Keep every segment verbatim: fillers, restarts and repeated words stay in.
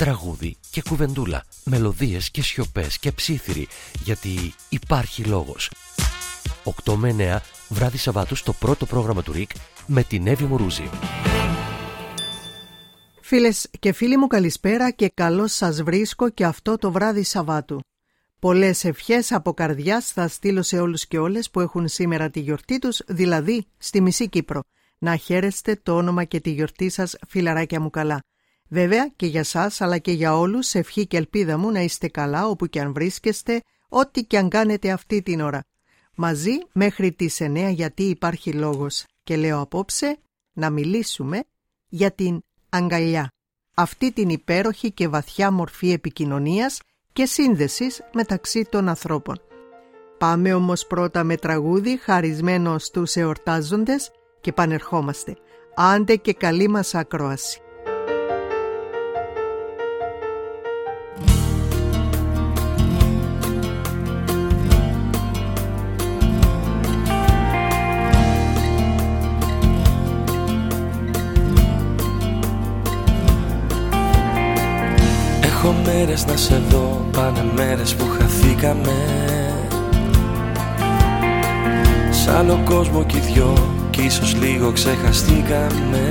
τραγούδι και κουβεντούλα, μελωδίες και σιωπές και ψήθυροι, γιατί υπάρχει λόγος. οκτώ με εννέα βράδυ Σαββάτου στο πρώτο πρόγραμμα του ΡΙΚ με την Εύη Μουρούζη. Φίλες και φίλοι μου, καλησπέρα και καλώς σας βρίσκω και αυτό το βράδυ Σαββάτου. Πολλές ευχές από καρδιάς θα στείλω σε όλους και όλες που έχουν σήμερα τη γιορτή τους, δηλαδή στη μισή Κύπρο. Να χαίρεστε το όνομα και τη γιορτή σας, φιλαράκια μου καλά. Βέβαια και για σας αλλά και για όλους, ευχή και ελπίδα μου να είστε καλά όπου και αν βρίσκεστε, ό,τι και αν κάνετε αυτή την ώρα. Μαζί μέχρι τις εννέα, γιατί υπάρχει λόγος, και λέω απόψε να μιλήσουμε για την αγκαλιά. Αυτή την υπέροχη και βαθιά μορφή επικοινωνίας και σύνδεσης μεταξύ των ανθρώπων. Πάμε όμως πρώτα με τραγούδι χαρισμένο στους εορτάζοντες και πανερχόμαστε. Άντε και καλή μας ακρόαση. Έχω μέρες να σε δω, πάνε μέρες που χαθήκαμε. Σ' άλλο κόσμο κι οι δυο, κι ίσως λίγο ξεχαστήκαμε.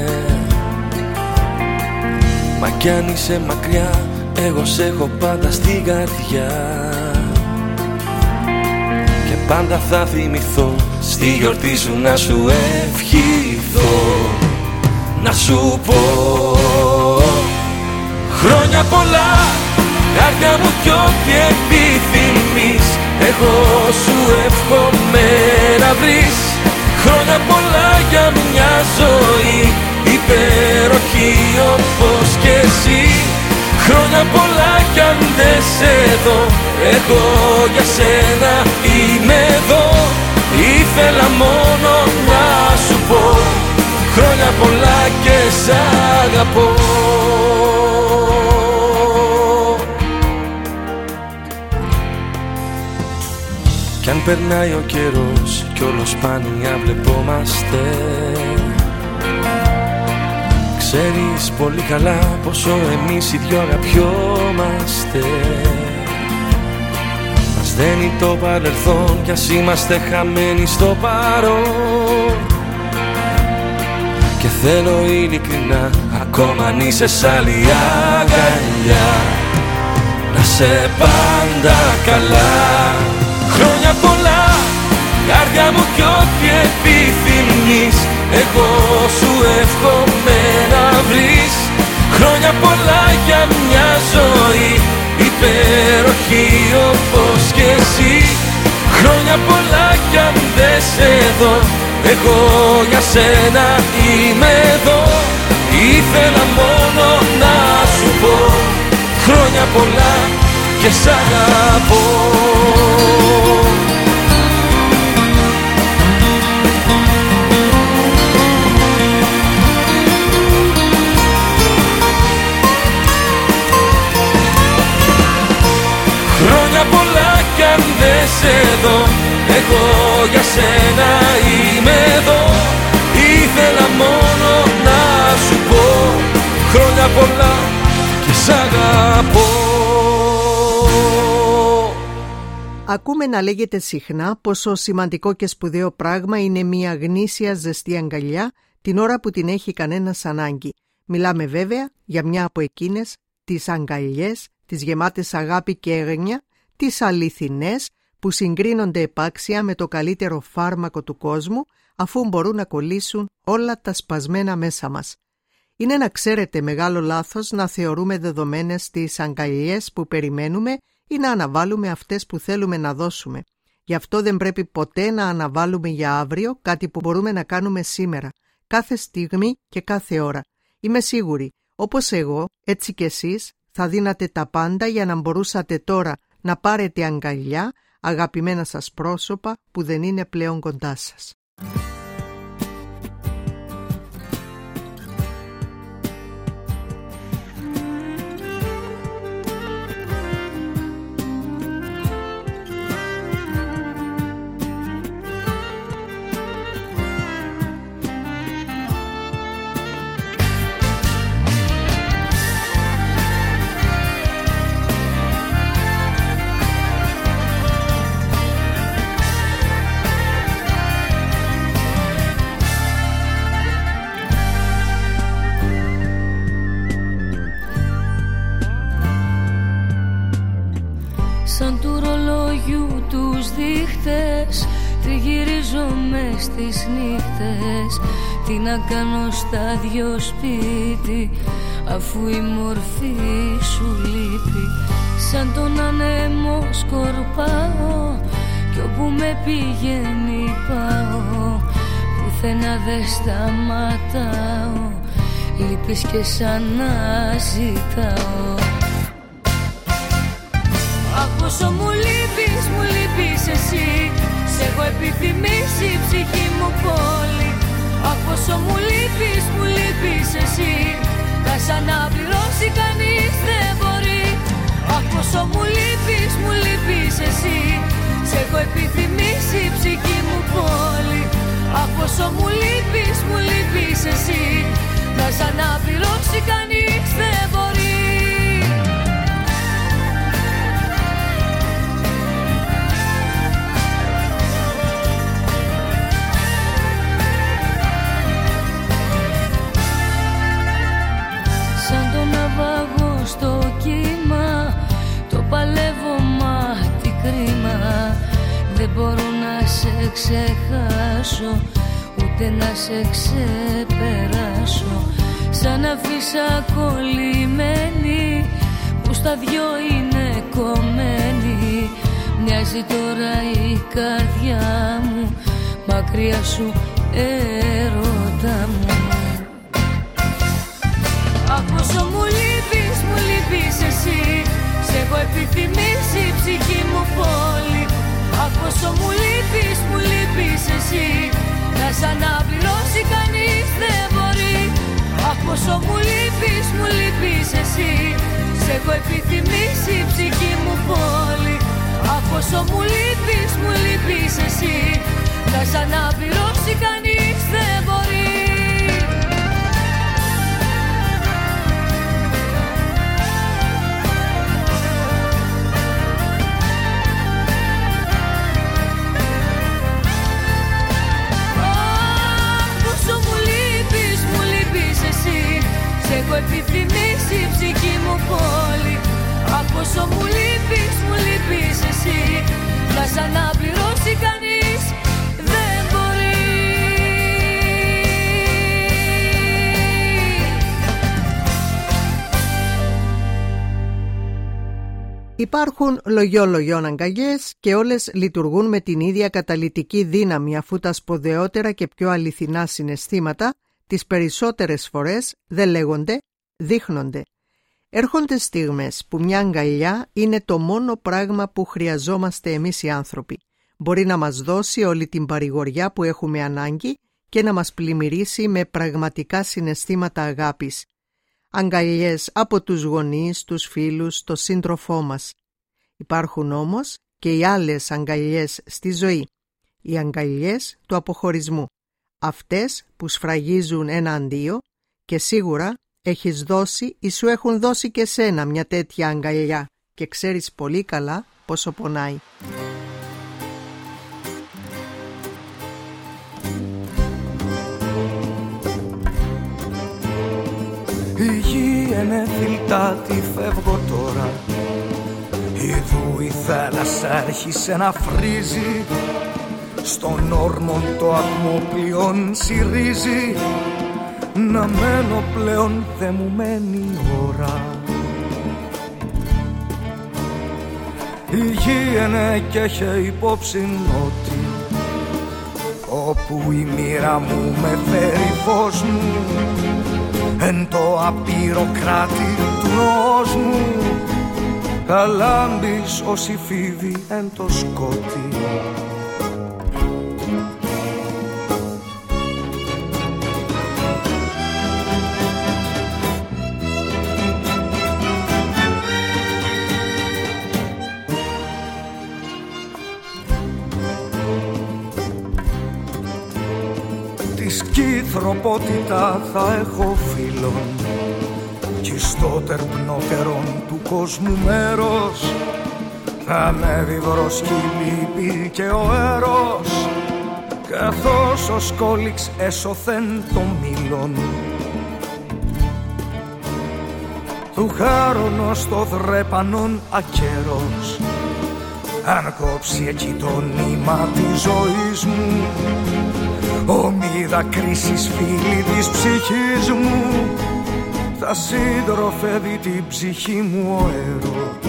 Μα κι αν είσαι μακριά, εγώ σ' έχω πάντα στην καρδιά. Και πάντα θα θυμηθώ, στη γιορτή σου να σου ευχηθώ. Να σου πω χρόνια πολλά, καρδιά μου κι ό,τι επιθυμείς, εγώ σου εύχομαι να βρεις. Χρόνια πολλά για μια ζωή υπέροχη όπως κι εσύ. Χρόνια πολλά κι αν δεν σε δω, εγώ για σένα είμαι εδώ. Ήθελα μόνο να σου πω χρόνια πολλά και σ' αγαπώ. Κι αν περνάει ο καιρός κι όλο σπάνια βλεπόμαστε, ξέρεις πολύ καλά πόσο εμείς οι δυο αγαπιόμαστε. Μας δένει το παρελθόν κι ας είμαστε χαμένοι στο παρόν. Και θέλω ειλικρινά, ακόμα αν είσαι σ' άλλη αγκαλιά, να σε πάντα καλά. Χρόνια πολλά, καρδιά μου κι ό,τι επιθυμείς, εγώ σου εύχομαι να βρεις. Χρόνια πολλά για μια ζωή υπέροχη όπως κι εσύ. Χρόνια πολλά κι αν δεν σε δω, εγώ για σένα είμαι εδώ. Ήθελα μόνο να σου πω χρόνια πολλά και σ' αγαπώ. Χρόνια πολλά κι αν δεν σε δω, εγώ για σένα είμαι εδώ. Ήθελα μόνο να σου πω χρόνια πολλά και σ' αγαπώ. Ακούμε να λέγεται συχνά πόσο σημαντικό και σπουδαίο πράγμα είναι μια γνήσια ζεστή αγκαλιά την ώρα που την έχει κανένας ανάγκη. Μιλάμε βέβαια για μια από εκείνες τις αγκαλιές, τις γεμάτες αγάπη και έγνοια, τις αληθινές που συγκρίνονται επάξια με το καλύτερο φάρμακο του κόσμου, αφού μπορούν να κολλήσουν όλα τα σπασμένα μέσα μας. Είναι, να ξέρετε, μεγάλο λάθος να θεωρούμε δεδομένες τις αγκαλιές που περιμένουμε ή να αναβάλουμε αυτές που θέλουμε να δώσουμε. Γι' αυτό δεν πρέπει ποτέ να αναβάλουμε για αύριο κάτι που μπορούμε να κάνουμε σήμερα, κάθε στιγμή και κάθε ώρα. Είμαι σίγουρη, όπως εγώ, έτσι κι εσείς, θα δίνατε τα πάντα για να μπορούσατε τώρα να πάρετε αγκαλιά αγαπημένα σας πρόσωπα που δεν είναι πλέον κοντά σας. τους δείχτες, τριγυρίζω μες στις νύχτες. Τι να κάνω στα δυο σπίτι, αφού η μορφή σου λείπει. Σαν τον ανέμο σκορπάω, κι όπου με πηγαίνει πάω. Πουθενά δεν σταματάω, λείπεις και σαν να ζητάω. Αχ, πόσο μου λείπεις, μου λείπεις εσύ. Σ' έχω επιθυμήσει η ψυχή μου πόλη. Αχ, πόσο μου λείπεις, μου λείπεις εσύ. Να σ' αναπληρώσει κανείς δεν μπορεί. Αχ, πόσο μου λείπεις, μου λείπεις εσύ. Σ' έχω επιθυμήσει η ψυχή μου πόλη. Αχ, πόσο μου λείπεις, μου λείπεις εσύ. Να σ' αναπληρώσει κανείς δεν μπορεί. Σαν το ναυαγό στο κύμα, το παλεύω μα τι κρίμα. Δεν μπορώ να σε ξεχάσω, ούτε να σε ξεπεράσω. Σαν αφήσα κολλημένη, που στα δυο είναι κομμένη. Μοιάζει τώρα η καρδιά μου, μακριά σου έρωτα μου. Αχ, πόσο μου λείπεις, μου λείπεις εσύ. Σ' έχω επιθυμήσει η ψυχή μου πόλη. Αχ, πόσο μου λείπεις, μου λείπεις εσύ. Να σ' αναπληρώσει κανείς δεν μπορεί. Αχ, πόσο μου λείπεις, μου λείπεις εσύ. Σ' έχω επιθυμήσει η ψυχή μου πόλη. Αχ, πόσο μου λείπεις, μου λείπεις εσύ. Να σ' αναπληρώσει κανείς δεν μπορεί. Έχω επιθυμήσει η ψυχή μου πόλη. Αχ, πόσο μου λείπεις, μου λείπεις εσύ. Να σ' αναπληρώσει κανείς δεν μπορεί. Υπάρχουν λογιό-λογιών αγκαλιές και όλες λειτουργούν με την ίδια καταλυτική δύναμη, αφού τα σπουδαιότερα και πιο αληθινά συναισθήματα τις περισσότερες φορές δεν λέγονται, δείχνονται. Έρχονται στιγμές που μια αγκαλιά είναι το μόνο πράγμα που χρειαζόμαστε εμείς οι άνθρωποι. Μπορεί να μας δώσει όλη την παρηγοριά που έχουμε ανάγκη και να μας πλημμυρίσει με πραγματικά συναισθήματα αγάπης. Αγκαλιές από τους γονείς, τους φίλους, το σύντροφό μας. Υπάρχουν όμως και οι άλλες αγκαλιές στη ζωή. Οι αγκαλιές του αποχωρισμού. Αυτές που σφραγίζουν ένα αντίο, και σίγουρα έχεις δώσει ή σου έχουν δώσει και σένα μια τέτοια αγκαλιά και ξέρεις πολύ καλά πόσο πονάει. Η γη είναι φιλτάτη, φεύγω τώρα. Ιδού η θάλασσα άρχισε να φρίζει. Στον όρμον το ατμό πλέον συρίζει. Να μένω πλέον δε μου μένει ώρα. Η γη είναι και έχει υπόψη ότι όπου η μοίρα μου με φέρει φως μου, εν το απείρο κράτη του νόος μου, θα λάμπεις ως η φίβη εν το σκότι. Σκυθροπότητα θα έχω φίλων κι στο τερπνότερον του κόσμου μέρος θα ανέβει βροσκυλίπη και ο έρος, καθώς ο σκόλιξ έσωθεν των μήλων του χάρονος το δρέπανον ακέρος. αν κόψει εκεί το νήμα της ζωής μου, ομίδα κρίσης φίλη της ψυχής μου, θα συντροφεύει την ψυχή μου ο έρωτας.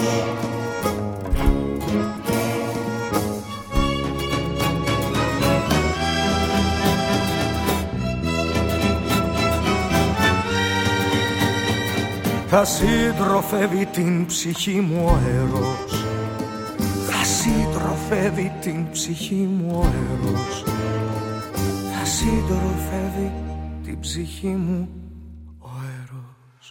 Θα συντροφεύει την ψυχή μου ο έρος, θα συντροφεύει την ψυχή μου ο έρος, θα συντροφεύει την ψυχή μου ο έρος.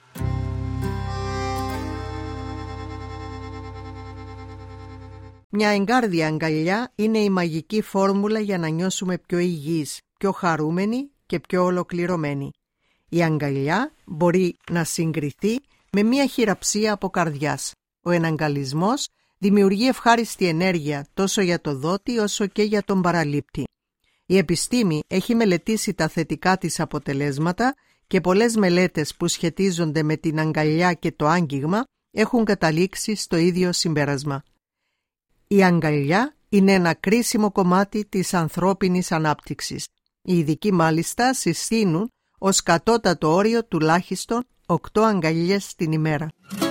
Μια εγκάρδια αγκαλιά είναι η μαγική φόρμουλα για να νιώσουμε πιο υγιείς, πιο χαρούμενοι και πιο ολοκληρωμένοι. Η αγκαλιά μπορεί να συγκριθεί με μια χειραψία από καρδιάς. Ο εναγκαλισμός δημιουργεί ευχάριστη ενέργεια τόσο για το δότη όσο και για τον παραλήπτη. Η επιστήμη έχει μελετήσει τα θετικά της αποτελέσματα και πολλές μελέτες που σχετίζονται με την αγκαλιά και το άγγιγμα έχουν καταλήξει στο ίδιο συμπέρασμα. Η αγκαλιά είναι ένα κρίσιμο κομμάτι της ανθρώπινης ανάπτυξης. Οι ειδικοί μάλιστα συστήνουν ως κατώτατο όριο τουλάχιστον οκτώ αγκαλιές την ημέρα.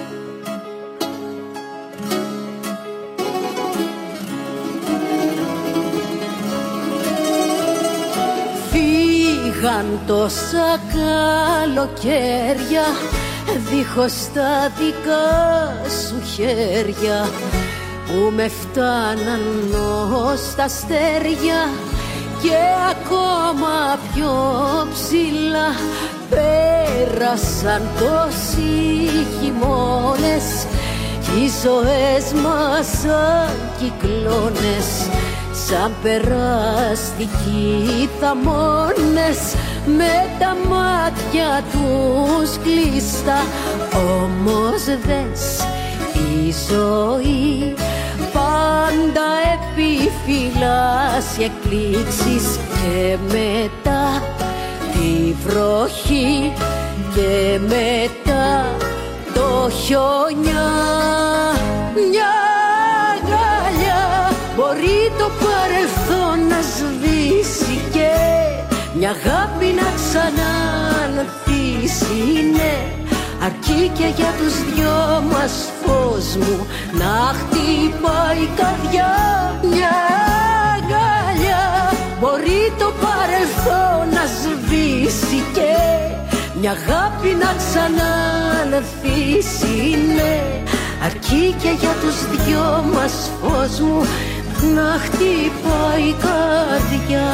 Φύγαν τόσα καλοκαίρια δίχως τα δικά σου χέρια, που με φτάναν ως τα αστέρια και ακόμα πιο ψηλά. Πέρασαν τόσοι χειμώνες κι οι ζωές μας σαν κυκλώνες, σαν περαστικοί θαμώνες με τα μάτια τους κλειστά. Όμως δες, η ζωή πάντα επιφυλάσσει εκπλήξεις και μετά τη βροχή και μετά το χιόνια. Μια αγκαλιά μπορεί το παρελθόν να σβήσει και μια αγάπη να ξανανθήσει, ναι, αρκεί και για τους δυο μας φως μου να χτυπάει η καρδιά. Μια αγκαλιά μπορεί το παρελθόν να σβήσει και μια αγάπη να ξανανθήσει, ναι, αρκεί και για τους δυο μας φως μου να χτυπάει η καρδιά.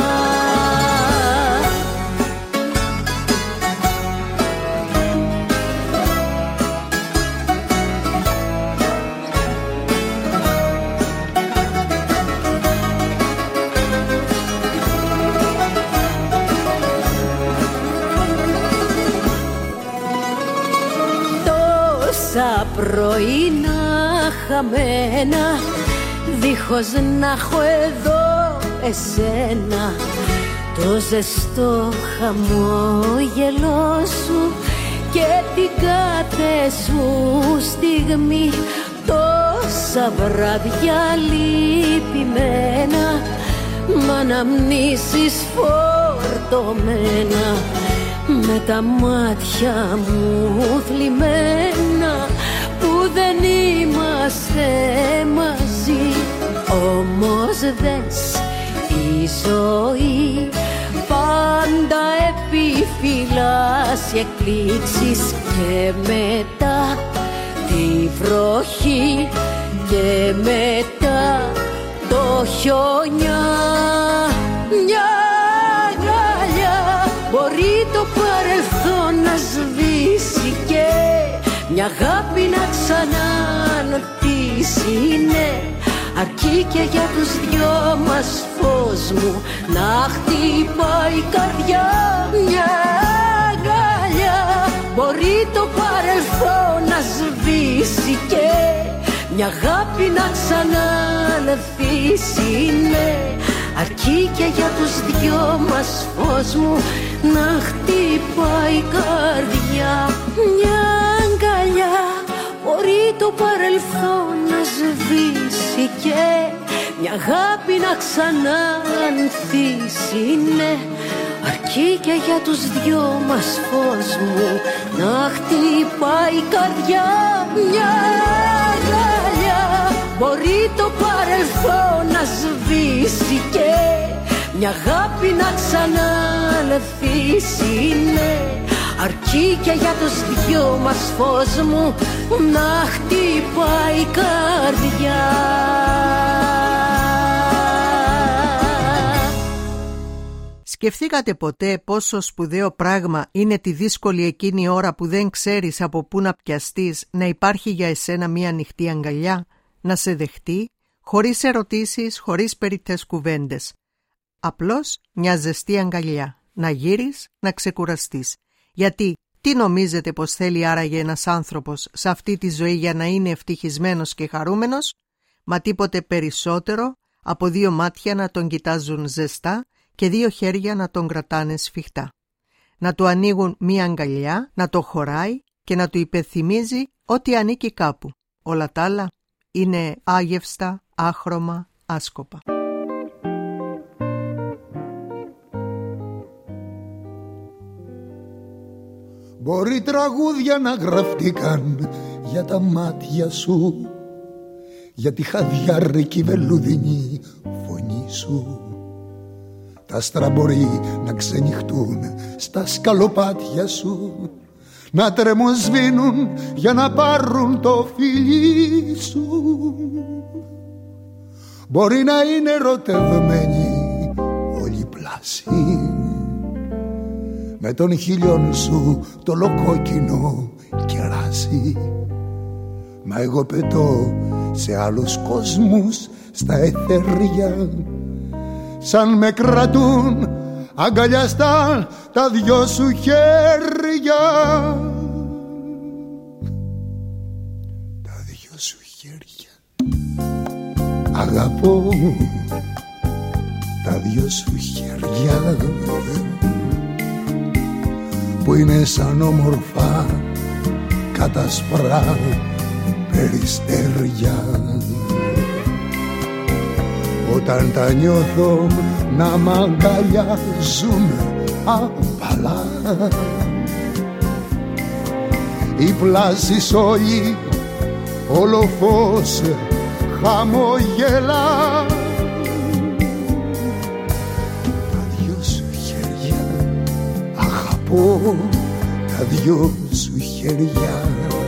Τόσα πρωινά χαμένα δίχως να έχω εδώ εσένα, το ζεστό χαμόγελό σου και την κάθε σου στιγμή. Τόσα βράδια λυπημένα μ' αναμνήσεις φορτωμένα, με τα μάτια μου θλιμμένα που δεν είμαστε μαζί. Όμως δες, η ζωή πάντα επιφυλάσσει εκπλήξεις και μετά τη βροχή και μετά το χιόνια. Μια αγκαλιά μπορεί το παρελθόν να σβήσει και μια αγάπη να ξανανθήσει, ναι, αρκεί και για τους δυο μας φως μου να χτυπάει η καρδιά. Μια αγκαλιά μπορεί το παρελθόν να σβήσει και μια αγάπη να ξανανθήσει, ναι, αρκεί και για τους δυο μας φως μου να χτυπάει η καρδιά. Μια αγκαλιά μπορεί το παρελθόν να σβήσει και μια αγάπη να ξαναανθίσει, ναι. Αρκεί και για τους δυο μας φως μου να χτυπάει η καρδιά. Μια αγκαλιά μπορεί το παρελθόν να σβήσει και μια αγάπη να ξαναανθίσει, ναι. Αρκεί και για τους δυο μας φως μου να χτυπάει η καρδιά. Σκεφτήκατε ποτέ πόσο σπουδαίο πράγμα είναι τη δύσκολη εκείνη ώρα που δεν ξέρεις από πού να πιαστείς, να υπάρχει για εσένα μια ανοιχτή αγκαλιά, να σε δεχτεί, χωρίς ερωτήσεις, χωρίς περιττές κουβέντες. Απλώς μια ζεστή αγκαλιά, να γύρεις, να ξεκουραστείς. Γιατί τι νομίζετε πως θέλει άραγε ένας άνθρωπος σε αυτή τη ζωή για να είναι ευτυχισμένος και χαρούμενος? Μα τίποτε περισσότερο από δύο μάτια να τον κοιτάζουν ζεστά και δύο χέρια να τον κρατάνε σφιχτά. Να του ανοίγουν μία αγκαλιά, να το χωράει και να του υπενθυμίζει ότι ανήκει κάπου. Όλα τα άλλα είναι άγευστα, άχρωμα, άσκοπα. Μπορεί τραγούδια να γραφτήκαν για τα μάτια σου, για τη χαδιάρικη βελουδινή φωνή σου. Τα άστρα μπορεί να ξενυχτούν στα σκαλοπάτια σου, να τρεμοσβήνουν για να πάρουν το φιλί σου. Μπορεί να είναι ερωτευμένοι όλοι πλάσι με τον χιλιόν σου το λοκόκκινο κεράσι. Μα εγώ πετώ σε άλλους κόσμους στα αιθέρια, σαν με κρατούν αγκαλιαστά τα δυο σου χέρια. Τα δυο σου χέρια αγαπώ, τα δυο σου χέρια που είναι σαν όμορφα κατασπρά περιστέρια. Όταν τα νιώθω να μ' αγκαλιάζουν απαλά, οι πλάσεις όλοι όλο φως χαμογελά. Τα δυο σου χέρια αγαπώ, τα δυο σου χέρια,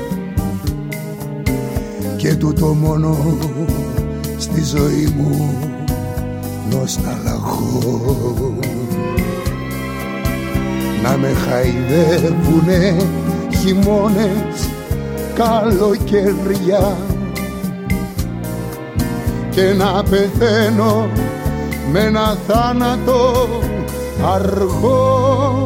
και τούτο μόνο στη ζωή μου νοσταλαγώ. Να με χαϊδεύουνε χειμώνες, καλοκαιριά, και να πεθαίνω με ένα θάνατο αργό.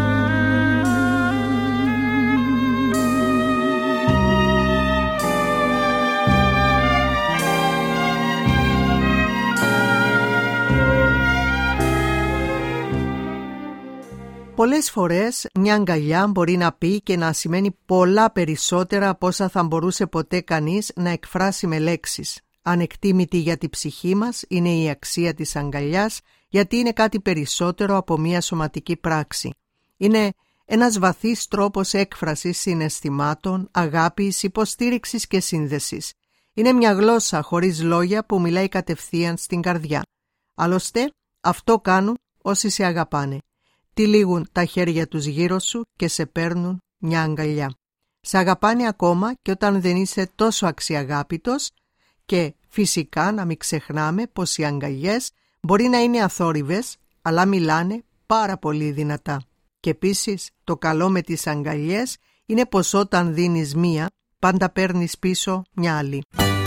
Πολλές φορές μια αγκαλιά μπορεί να πει και να σημαίνει πολλά περισσότερα από όσα θα μπορούσε ποτέ κανείς να εκφράσει με λέξεις. Ανεκτήμητη για τη ψυχή μας είναι η αξία της αγκαλιάς, γιατί είναι κάτι περισσότερο από μια σωματική πράξη. Είναι ένας βαθύς τρόπος έκφρασης συναισθημάτων, αγάπης, υποστήριξης και σύνδεσης. Είναι μια γλώσσα χωρίς λόγια που μιλάει κατευθείαν στην καρδιά. Άλλωστε, αυτό κάνουν όσοι σε αγαπάνε. Τυλίγουν τα χέρια τους γύρω σου και σε παίρνουν μια αγκαλιά. Σε αγαπάνε ακόμα και όταν δεν είσαι τόσο αξιαγάπητος, και φυσικά να μην ξεχνάμε πως οι αγκαλιές μπορεί να είναι αθόρυβες, αλλά μιλάνε πάρα πολύ δυνατά. Και επίσης το καλό με τις αγκαλιές είναι πως όταν δίνεις μία, πάντα παίρνεις πίσω μια άλλη.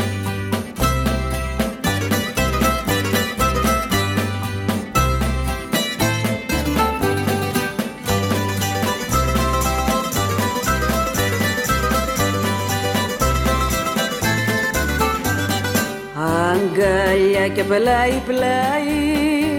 Αγκαλιά και πλάι πλάι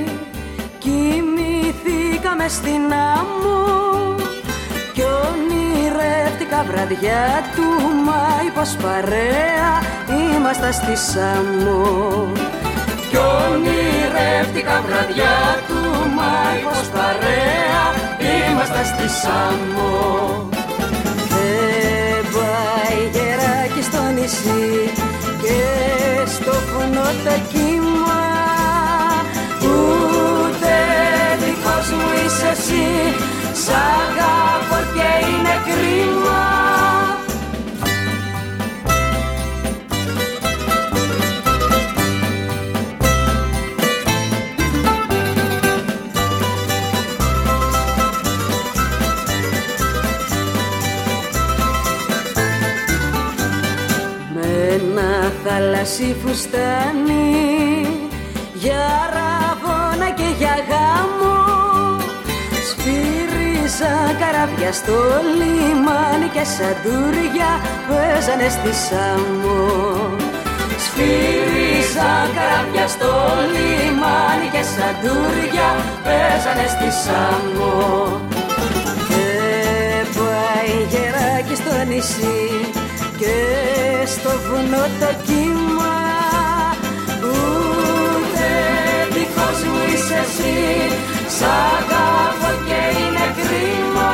κοιμήθηκαμε στην άμμο κι ονειρεύτηκα βραδιά του Μάη πως παρέα ήμασταν στη Σάμο. Κι ονειρεύτηκα βραδιά του Μάη πως παρέα ήμασταν στη Σάμο. Δεν πάει γεράκι στο νησί και στο φωνό τα κύμα, ούτε δικός μου είσαι εσύ. Σ' αγαπώ και είναι κρίμα. Με ένα θαλασσί φουστάνι για ραβώνα και για γάμο, σφύριζα καράβια στο λιμάνι και σαντούρια παίζανε στη Σάμο. Σφύριζα καράβια στο λιμάνι και σαντούρια παίζανε στη Σάμο. Δεν πάει γεράκι στο νησί και στο βουνό το κύμα, ούτε δικός μου είσαι εσύ. Σ' αγαπώ και είναι κρίμα.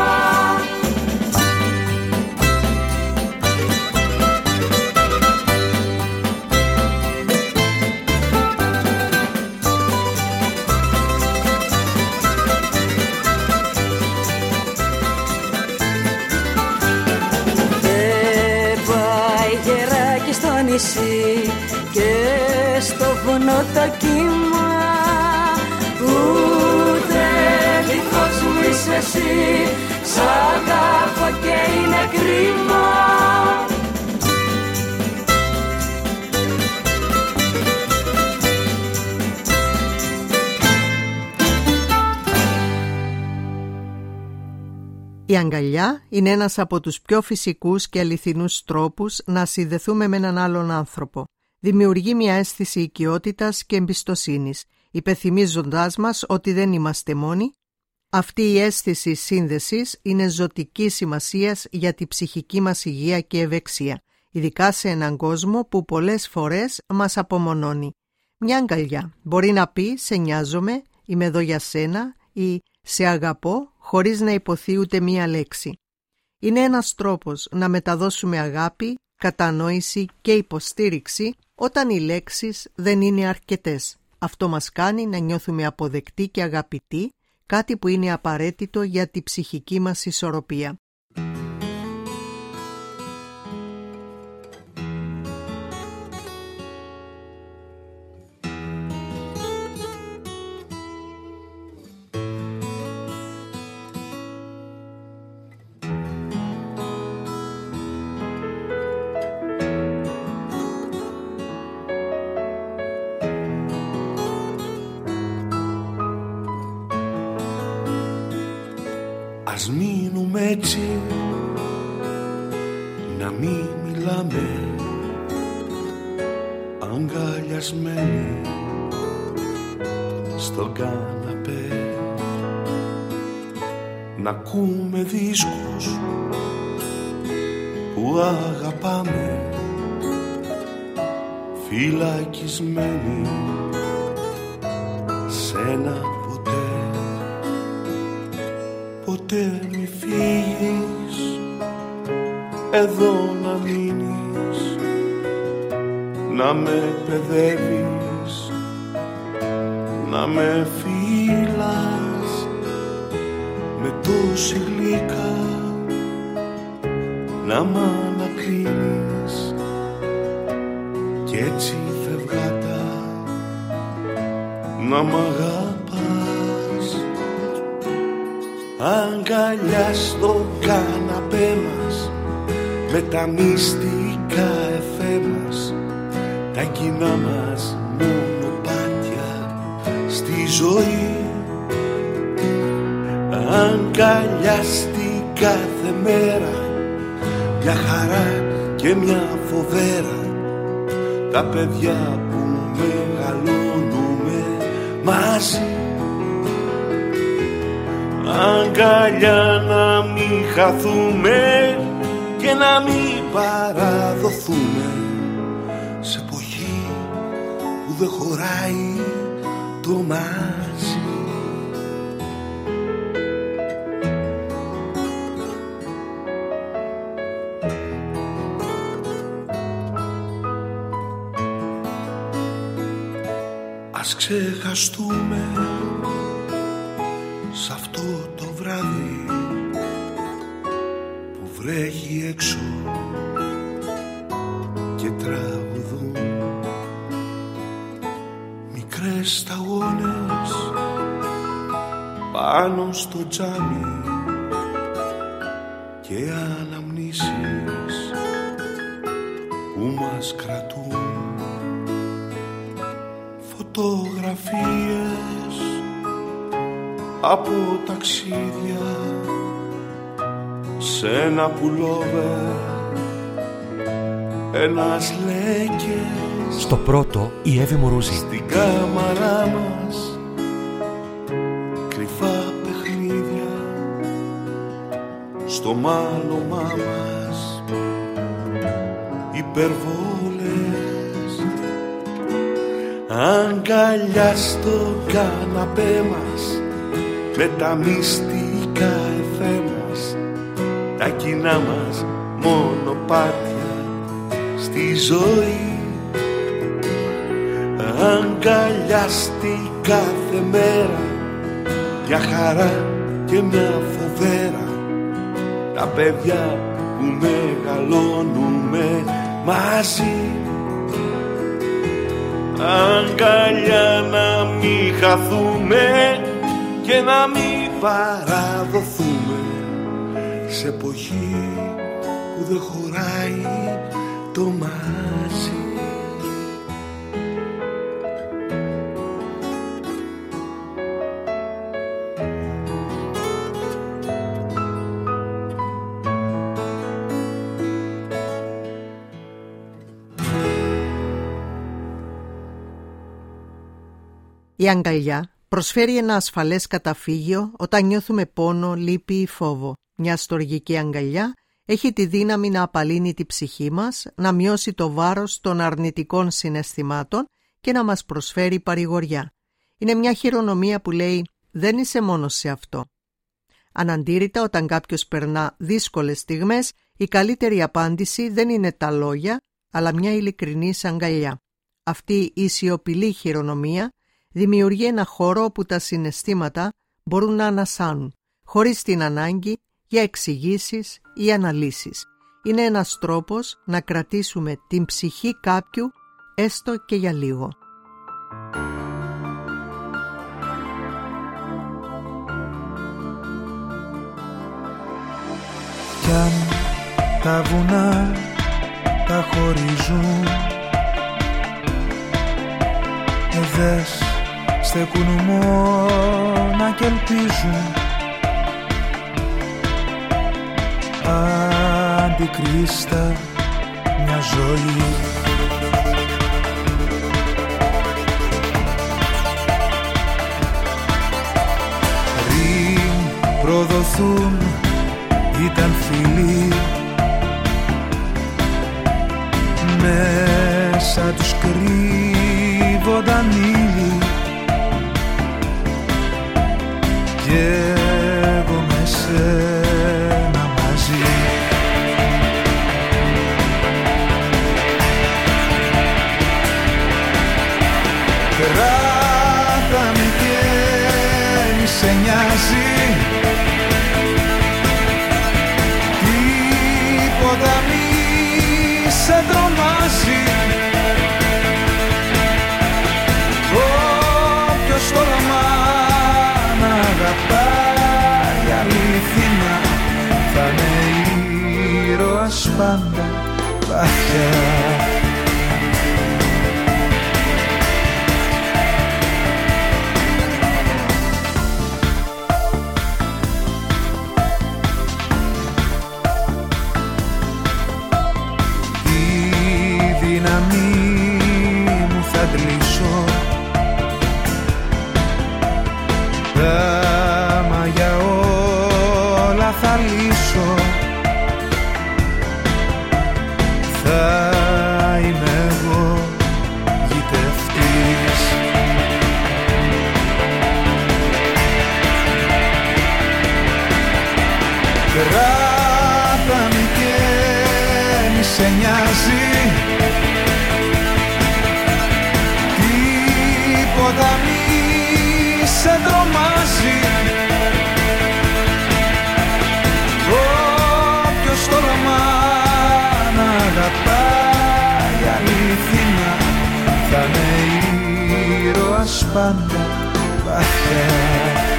Δεν πάει γεράκι στο νησί και στο βουνό το κύμα, ούτε δικός μου είσαι εσύ. Σ' αγαπώ και είναι κρίμα. Η αγκαλιά είναι ένας από τους πιο φυσικούς και αληθινούς τρόπους να συνδεθούμε με έναν άλλον άνθρωπο. Δημιουργεί μια αίσθηση οικειότητας και εμπιστοσύνης, υπενθυμίζοντάς μας ότι δεν είμαστε μόνοι. Αυτή η αίσθηση σύνδεσης είναι ζωτικής σημασίας για τη ψυχική μας υγεία και ευεξία, ειδικά σε έναν κόσμο που πολλές φορές μας απομονώνει. Μια αγκαλιά μπορεί να πει «σε νοιάζομαι», «είμαι εδώ για σένα» ή «σε αγαπώ» χωρίς να υποθεί ούτε μία λέξη. Είναι ένας τρόπος να μεταδώσουμε αγάπη, κατανόηση και υποστήριξη όταν οι λέξεις δεν είναι αρκετές. Αυτό μας κάνει να νιώθουμε αποδεκτοί και αγαπητοί, κάτι που είναι απαραίτητο για τη ψυχική μας ισορροπία. Ας μείνουμε έτσι, να μην μιλάμε, αγκαλιασμένοι στο καναπέ, να ακούμε δίσκους που αγαπάμε, φυλακισμένοι σε ένα ποτέ. Ποτέ μη φύγεις, εδώ να μείνεις, να με παιδεύεις, να με φύλας με τόση γλύκα, να μ' ανακρίνεις κι έτσι φευγάτα να μ' αγαπάς. Αγκαλιά στο καναπέ μας, με τα μυστικά εφέ μας, τα κοινά μας μονοπάτια στη ζωή. Αγκαλιά στην κάθε μέρα, μια χαρά και μια φοβέρα, τα παιδιά που μεγαλώνουμε μαζί. Αγκαλιά να μην χαθούμε και να μην παραδοθούμε σε εποχή που δεν χωράει το μαζί. Ας ξεχαστούμε σ' αυτό το βράδυ που βρέχει έξω και τραγουδούν μικρές σταγόνες πάνω στο τζάμι και αναμνήσεις που μας κρατούν. Φωτογραφίες από ταξίδια σε ένα πουλόβερ, ένας λέκες. Στο πρώτο η Εύη Μουρούζη. Στην κάμαρά μας κρυφά παιχνίδια, στο μάλωμά μας υπερβολές. Αγκαλιά στο καναπέ μας με τα μυστικά εφέ μας, τα κοινά μας μονοπάτια στη ζωή. Αγκαλιαστή κάθε μέρα, μια χαρά και μια φοβέρα, τα παιδιά που μεγαλώνουμε μαζί. Αγκαλιά να μην χαθούμε και να μην παραδοθούμε σε εποχή που δεν χωράει το μαζί. Η αγκαλιά προσφέρει ένα ασφαλές καταφύγιο όταν νιώθουμε πόνο, λύπη ή φόβο. Μια στοργική αγκαλιά έχει τη δύναμη να απαλύνει τη ψυχή μας, να μειώσει το βάρος των αρνητικών συναισθημάτων και να μας προσφέρει παρηγοριά. Είναι μια χειρονομία που λέει «δεν είσαι μόνος σε αυτό». Αναντήρητα, όταν κάποιος περνά δύσκολες στιγμές, η καλύτερη απάντηση δεν είναι τα λόγια, αλλά μια ειλικρινής αγκαλιά. Αυτή η σιωπηλή χειρονομία δημιουργεί ένα χώρο όπου τα συναισθήματα μπορούν να ανασάνουν, χωρίς την ανάγκη για εξηγήσεις ή αναλύσεις. Είναι ένας τρόπος να κρατήσουμε την ψυχή κάποιου, έστω και για λίγο. Κι αν τα βουνά τα χωρίζουν, εδές στεκούν μόνα και ελπίζουν, αντικρίστα μια ζωή. Πριν προδοθούν ήταν φίλοι, μέσα τους κρύβονταν ήλιοι, και εγώ με σένα μαζί. Κράτα με και μη σε νοιάζει, τίποτα μη σε τρομάζει. Όποιος τολμά να αγαπάει αληθινά, θα είναι ήρωας πάντα βαθιά. σε νοιάζει, τίποτα μη σε τρομάζει. Όποιος τολμά να αγαπάει αληθινά θα είναι ήρωας πάντα βαθιά.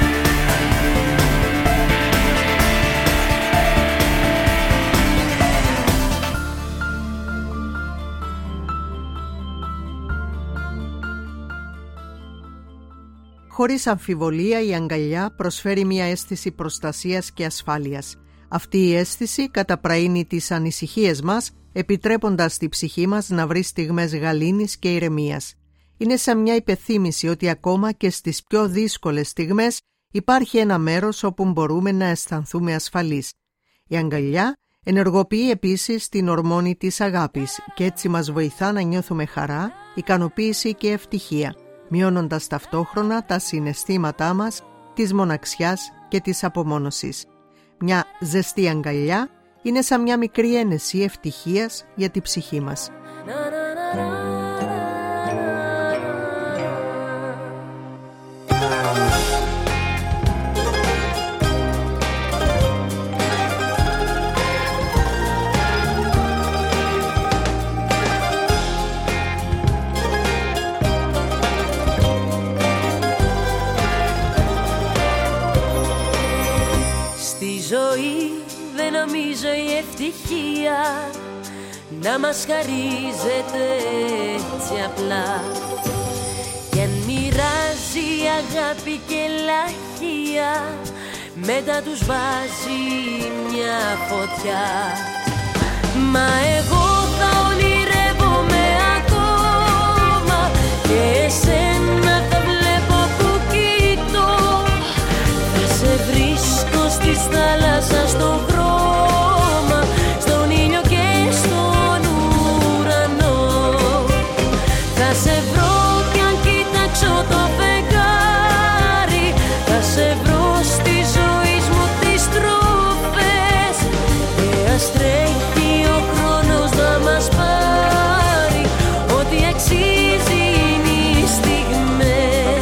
Χωρίς αμφιβολία η αγκαλιά προσφέρει μια αίσθηση προστασίας και ασφάλειας. Αυτή η αίσθηση καταπραίνει τις ανησυχίες μας, επιτρέποντας τη ψυχή μας να βρει στιγμές γαλήνης και ηρεμίας. Είναι σαν μια υπενθύμηση ότι ακόμα και στις πιο δύσκολες στιγμές υπάρχει ένα μέρος όπου μπορούμε να αισθανθούμε ασφαλείς. Η αγκαλιά ενεργοποιεί επίσης την ορμόνη της αγάπης και έτσι μας βοηθά να νιώθουμε χαρά, ικανοποίηση και ευτυχία, μειώνοντας ταυτόχρονα τα συναισθήματά μας της μοναξιάς και της απομόνωσης. Μια ζεστή αγκαλιά είναι σαν μια μικρή ένεση ευτυχίας για τη ψυχή μας. Νομίζω η ευτυχία να μας χαρίζεται έτσι απλά, κι αν μοιράζει αγάπη και λαχεία μετά τους βάζει μια φωτιά. Μα εγώ θα ονειρεύομαι ακόμα και εσένα θα βλέπω που κοιτώ. Θα σε βρίσκω στη θάλασσα στον χρώμα, στον ήλιο και στον ουρανό. Θα σε βρω κι αν κοιτάξω το φεγγάρι, θα σε βρω στη ζωή μου τις τροφές, και ας τρέχει ο χρόνος να μας πάρει, ό,τι αξίζει είναι οι στιγμές.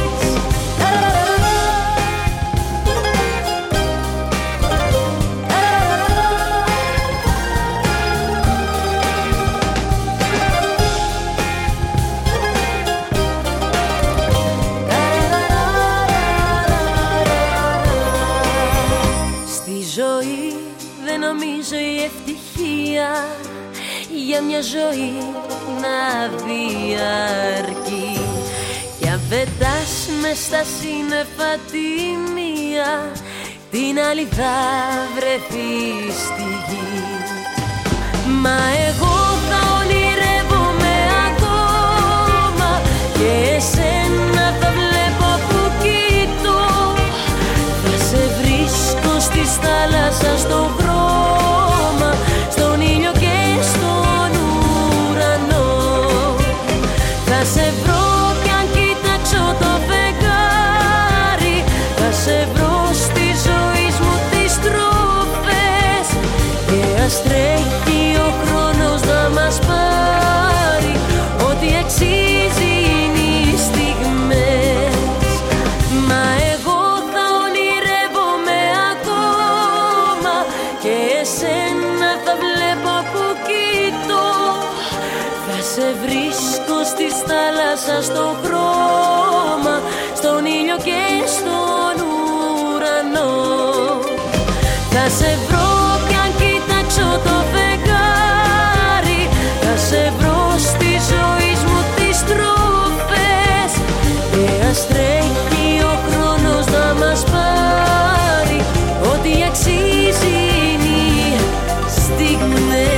Νομίζω η ευτυχία για μια ζωή να διαρκεί, κι αν πετάς μες στα σύννεφα τη μία, την άλλη θα βρεθεί στη γη. Μα εγώ θα ονειρεύομαι ακόμα και εσένα θα βλέπω που κοιτώ. Θα σε βρίσκω στη θάλασσα στον χρώμα, στον ήλιο και στον ουρανό. Θα σε βρω κι αν κοιτάξω το φεγγάρι, θα σε βρω στη ζωή μου τις τροφές, και ας τρέχει ο χρόνος να μας πάρει, ό,τι αξίζει είναι οι στιγμές. Μα εγώ θα ονειρεύομαι ακόμα και εσένα θα βλέπω που κοιτώ. Θα σε βρίσκω στη θάλασσα στον χρώμα, στον ήλιο και στον ουρανό. Θα σε βρω κι αν κοιτάξω το φεγγάρι, θα σε βρω στη ζωή μου τις τροφές, και ας τρέχει ο χρόνος να μας πάρει, ό,τι αξίζει είναι οι στιγμές.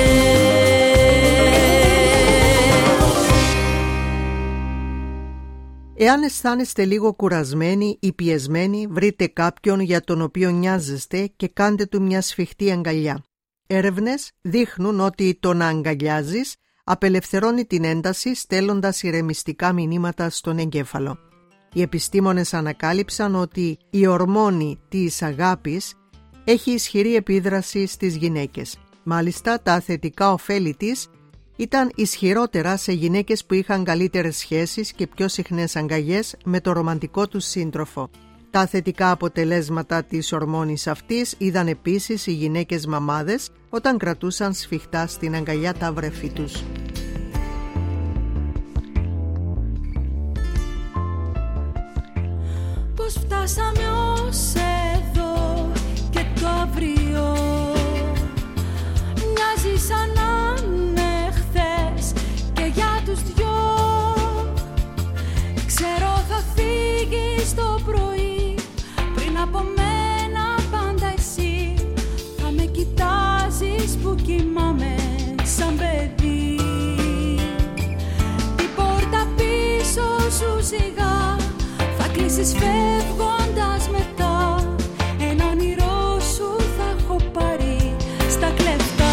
Εάν αισθάνεστε λίγο κουρασμένοι ή πιεσμένοι, βρείτε κάποιον για τον οποίο νοιάζεστε και κάντε του μια σφιχτή αγκαλιά. Έρευνες δείχνουν ότι το να αγκαλιάζεις απελευθερώνει την ένταση, στέλνοντας ηρεμιστικά μηνύματα στον εγκέφαλο. Οι επιστήμονες ανακάλυψαν ότι η ορμόνη της αγάπης έχει ισχυρή επίδραση στις γυναίκες. Μάλιστα, τα θετικά ωφέλη της ήταν ισχυρότερα σε γυναίκες που είχαν καλύτερες σχέσεις και πιο συχνές αγκαλιές με το ρομαντικό τους σύντροφο. Τα θετικά αποτελέσματα της ορμόνης αυτής είδαν επίσης οι γυναίκες μαμάδες όταν κρατούσαν σφιχτά στην αγκαλιά τα βρέφη τους. Πώς φτάσαμε ως εδώ και το αύριο μοιάζει σαν να είναι χθες και για τους δυο. Ξέρω θα φύγεις το πρωί, πριν από μένα πάντα εσύ θα με κοιτάζεις που κοιμάμαι σαν παιδί. Την πόρτα πίσω σου σιγά θα κλείσεις φεύγοντας μετά. Ένα όνειρό σου θα έχω πάρει στα κλεφτά.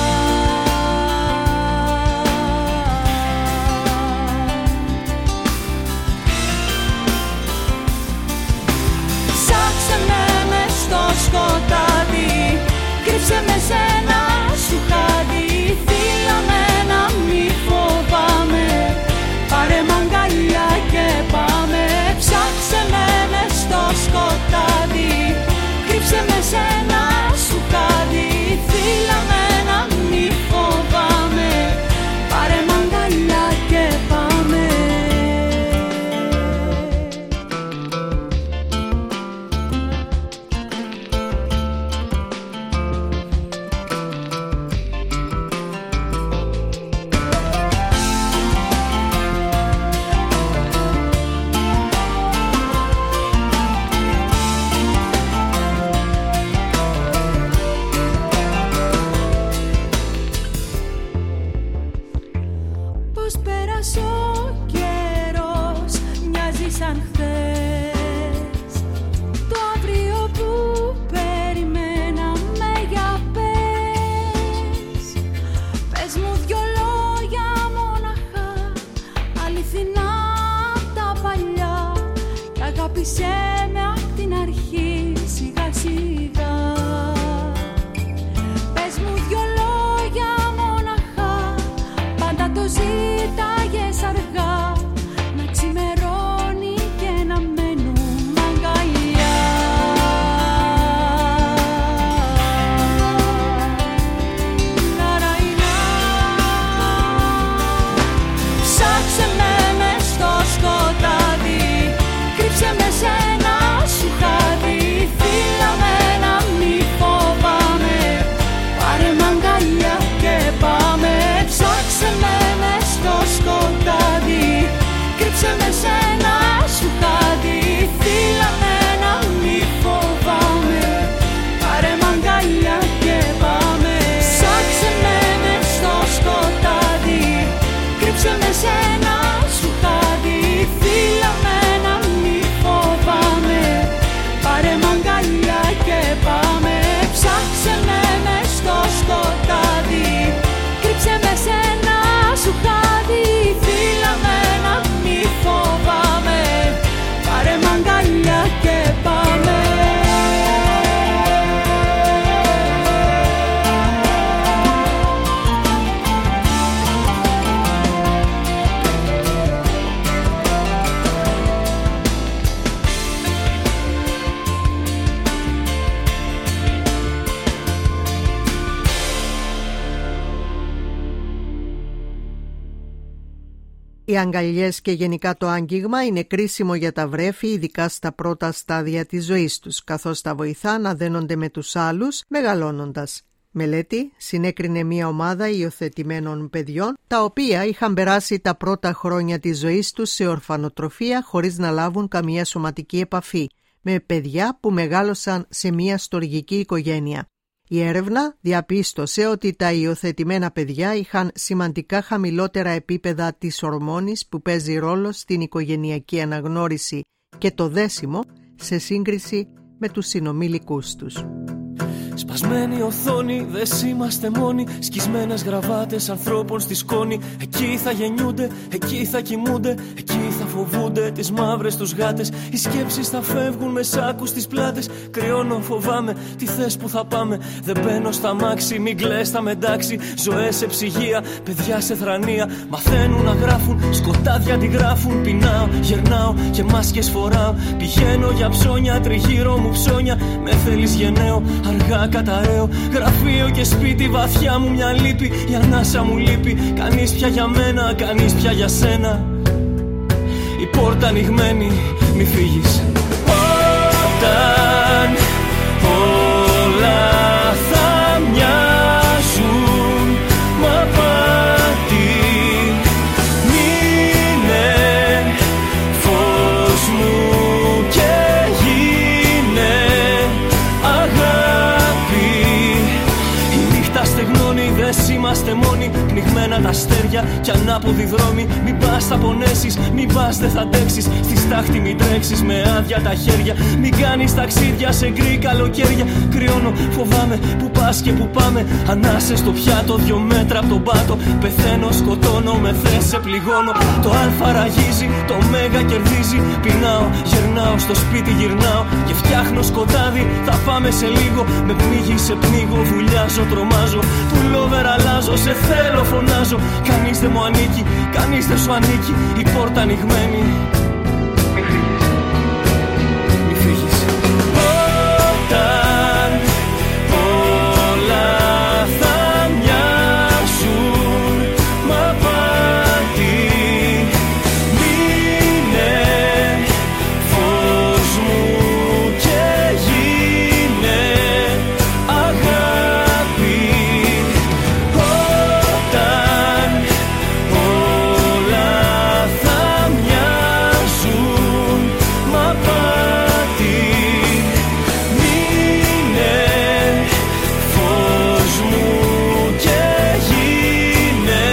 Ψάξε με μες στο σκοτάδι, κρύψε με σ' ένα σου χάδι. Φίλα με να μη φοβάμαι, πάρε μ' αγκαλιά και πάμε. Ψάξε με μες στο σκοτάδι, κρύψε με σ' ένα σου χάδι. Φίλα με να μη φοβάμαι, πάρε μ' αγκαλιά και πάμε. Πώς πέρασε ο καιρός, μοιάζει σαν χθες. Το αύριο που περιμέναμε για πες. Πες μου δυο λόγια μοναχά, αληθινά τα παλιά, και αγάπησέ με απ' την αρχή σιγά σιγά. Πες μου δυο λόγια μοναχά, πάντα το ζήταγες αργά, να ξημερώνει και να μένουμε αγκαλιά. Ναραϊνά. Ψάξε με μες στο σκοτάδι, κρύψε με σ' ένα σου χάδι. Φίλα με να μη φοβάμαι, πάρε μ' αγκαλιά και πάμε. Ψάξε με μες στο σκοτάδι, κρύψε με σ' ένα σου χάδι. Φίλα με να μη φοβάμαι, πάρε μ' αγκαλιά και πάμε. Ψάξε με μες στο σκοτάδι, κρύψε με σ' ένα σου χάδι. Φίλα με να μη φοβάμαι, πάρε μ' αγκαλιά και πάμε. Ψάξε με μες στο σκοτάδι, κρύψε με σ' ένα σου χάδι. Φίλα με να μη φοβάμαι, πάρε μ' αγκαλιά και πάμε. Οι αγκαλιές και γενικά το άγγιγμα είναι κρίσιμο για τα βρέφη, ειδικά στα πρώτα στάδια της ζωής τους, καθώς τα βοηθά να δένονται με τους άλλους μεγαλώνοντας. Μελέτη συνέκρινε μια ομάδα υιοθετημένων παιδιών, τα οποία είχαν περάσει τα πρώτα χρόνια της ζωής τους σε ορφανοτροφία χωρίς να λάβουν καμία σωματική επαφή, με παιδιά που μεγάλωσαν σε μια στοργική οικογένεια. Η έρευνα διαπίστωσε ότι τα υιοθετημένα παιδιά είχαν σημαντικά χαμηλότερα επίπεδα της ορμόνης που παίζει ρόλο στην οικογενειακή αναγνώριση και το δέσιμο σε σύγκριση με τους συνομήλικούς τους. Σπασμένη οθόνη, δες είμαστε μόνοι. Σκισμένες γραβάτες ανθρώπων στη σκόνη. Εκεί θα γεννιούνται, εκεί θα κοιμούνται. Εκεί θα φοβούνται τις μαύρες τους γάτες. Οι σκέψεις θα φεύγουν με σάκους στις πλάτες. Κρυώνω, φοβάμαι, τι θες που θα πάμε. Δεν μπαίνω στα μάξι, μην κλαις, θα με εντάξει. Ζωές σε ψυγεία, παιδιά σε θρανία. Μαθαίνουν να γράφουν, σκοτάδια αντιγράφουν. Πεινάω, γερνάω και μάσκες φοράω. Πηγαίνω για ψώνια, τριγύρω μου ψώνια. Με θέλεις γενναίο, αργά καταραίω. Γραφείο και σπίτι, βαθιά μου μια λύπη. Η ανάσα μου λείπει, κανείς πια για μένα, κανείς πια για σένα. Η πόρτα ανοιγμένη, μη φύγεις. Όταν όλα θα μοιάζουν μα πάτη, μείνε φως μου και γίνε αγάπη. Η νύχτα στεγνώνει, δες είμαστε μόνοι. Πνιγμένα τα αστέρια κι ανάποδοι δρόμοι. Μην πας θα πονέσεις, μην πας δεν θα αντέξεις. Στη στάχτη μην τρέξεις με άδεια τα χέρια. Μην κάνεις ταξίδια σε γκρι καλοκαίρια. Κρυώνω, φοβάμαι που πας και που πάμε. Ανάσες στο πιάτο, δυο μέτρα από τον πάτο. Πεθαίνω, σκοτώνω, με θες σε πληγώνω. Το αλφα ραγίζει, το μέγα κερδίζει. Πεινάω, γερνάω, στο σπίτι γυρνάω. Και φτιάχνω σκοτάδι, θα πάμε σε λίγο. Με πνίγει, σε πνίγω, βουλιάζω, τρομάζω. Πουλόβερ αλλάζω, σε θέλω, φωνάζω. Κανείς δεν μου ανήκει, κανείς δεν σου ανήκει. Η πόρτα ανοιγμένη. Μη φύγεις, μη φύγεις. Όταν όλα θα μοιάζουν μα πάτη, μείνε φως μου και γίνε αγάπη. Όταν όλα θα μοιάζουν μα πάτη, μείνε φως μου και γίνε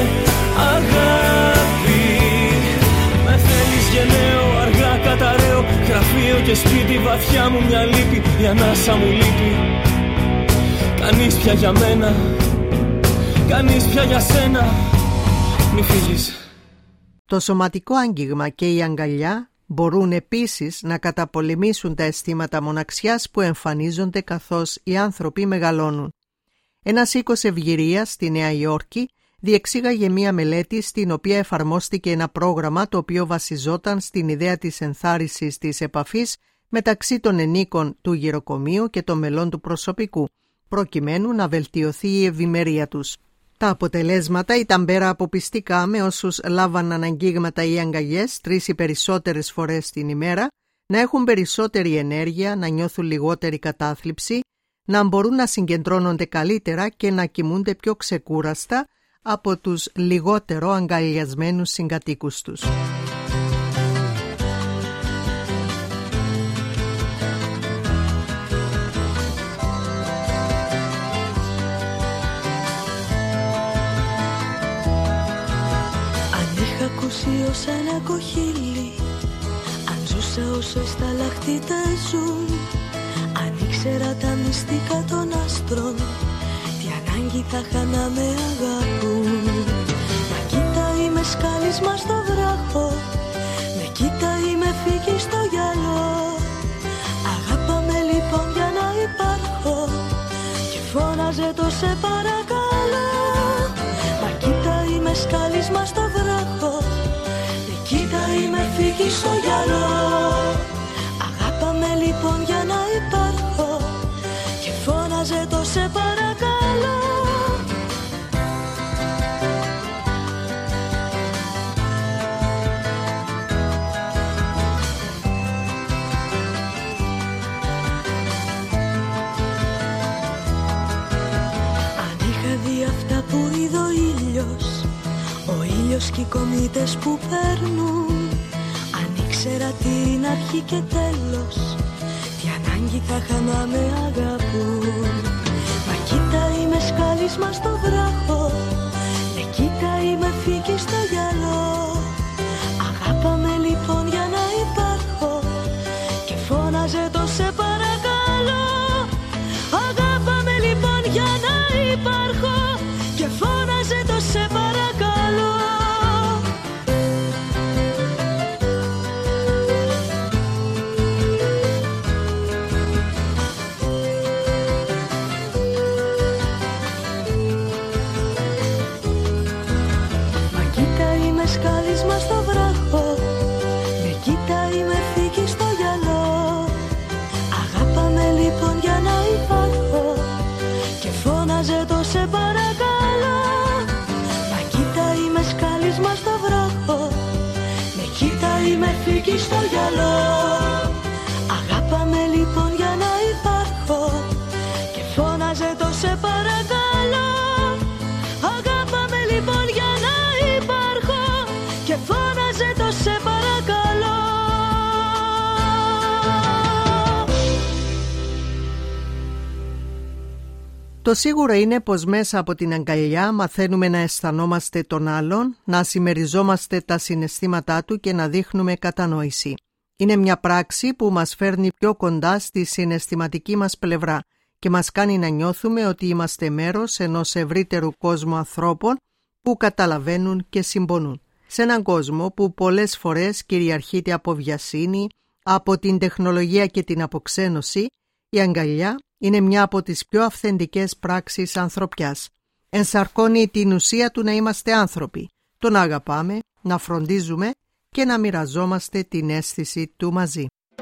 αγάπη. Με θέλεις γενναίο, αργά καταραίω. Γραφείο και σπίτι, βαθιά μου μια λύπη. Η ανάσα μου λείπει, κανείς πια για μένα, κανείς πια για σένα. Μη φύγεις. Το σωματικό άγγιγμα και η αγκαλιά μπορούν επίσης να καταπολεμήσουν τα αισθήματα μοναξιάς που εμφανίζονται καθώς οι άνθρωποι μεγαλώνουν. Ένας οίκος ευγυρίας στη Νέα Υόρκη διεξήγαγε μία μελέτη στην οποία εφαρμόστηκε ένα πρόγραμμα το οποίο βασιζόταν στην ιδέα της ενθάρρυνσης της επαφής μεταξύ των ενίκων του γυροκομείου και των μελών του προσωπικού, προκειμένου να βελτιωθεί η ευημερία τους. Τα αποτελέσματα ήταν πέρα από πιστικά, με όσους λάβαναν αγγίγματα ή αγκαλιές τρεις ή περισσότερες φορές την ημέρα, να έχουν περισσότερη ενέργεια, να νιώθουν λιγότερη κατάθλιψη, να μπορούν να συγκεντρώνονται καλύτερα και να κοιμούνται πιο ξεκούραστα από τους λιγότερο αγκαλιασμένους συγκατοίκους τους. Ως ένα κοχύλι, αν ζούσα όσο στα λαχτήτα ζουν, αν ήξερα τα μυστικά των άστρων, τι ανάγκη θα είχα να με αγάπουν. Μα κοίτα είμαι σκάλισμα στο βράχο, με κοίτα είμαι φύγει στο γυαλό. Αγάπαμε λοιπόν για να υπάρχω, και φώναζε το σε παρακαλώ. Μα κοίτα είμαι σκάλισμα στο βράχο, κοίτα είμαι φύγει στο γυαλό. Αγάπαμε λοιπόν για να υπάρχω, και φώναζε το σε παρακαλώ. Αν είχα δει αυτά που είδε ο ήλιος, ο ήλιος και οι κομήτες που παίρνουν, αν ήξερα την αρχή και τέλος, τι ανάγκη θα είχα να με αγαπούν. Μα κοίτα είμαι σκάλισμα στο βράχο, ναι κοίτα είμαι φύγει στο γυαλό. Αγάπαμε λοιπόν για να υπάρχω, και φώναζε το σε παρακαλώ. Αγάπαμε σκάλισμα στο βράχο, με κοίταει με φύγει στο γυαλό. Αγάπαμε λοιπόν για να υπάρχω και φώναζε το σε παρακαλώ. Μα κοίταει με σκάλισμα στο βράχο, με κοίταει με φύγει στο γυαλό. Αγάπαμε λοιπόν για να υπάρχω και φώναζε το σε παρακαλώ. Αγάπαμε λοιπόν για να υπάρχω και φώναζε το σε παρακαλώ. Το σίγουρο είναι πως μέσα από την αγκαλιά μαθαίνουμε να αισθανόμαστε τον άλλον, να συμμεριζόμαστε τα συναισθήματά του και να δείχνουμε κατανόηση. Είναι μια πράξη που μας φέρνει πιο κοντά στη συναισθηματική μας πλευρά και μας κάνει να νιώθουμε ότι είμαστε μέρος ενός ευρύτερου κόσμου ανθρώπων που καταλαβαίνουν και συμπονούν. Σε έναν κόσμο που πολλές φορές κυριαρχείται από βιασύνη, από την τεχνολογία και την αποξένωση, η αγκαλιά είναι μια από τις πιο αυθεντικές πράξεις ανθρωπιάς. Ενσαρκώνει την ουσία του να είμαστε άνθρωποι, το να αγαπάμε, να φροντίζουμε και να μοιραζόμαστε την αίσθηση του μαζί.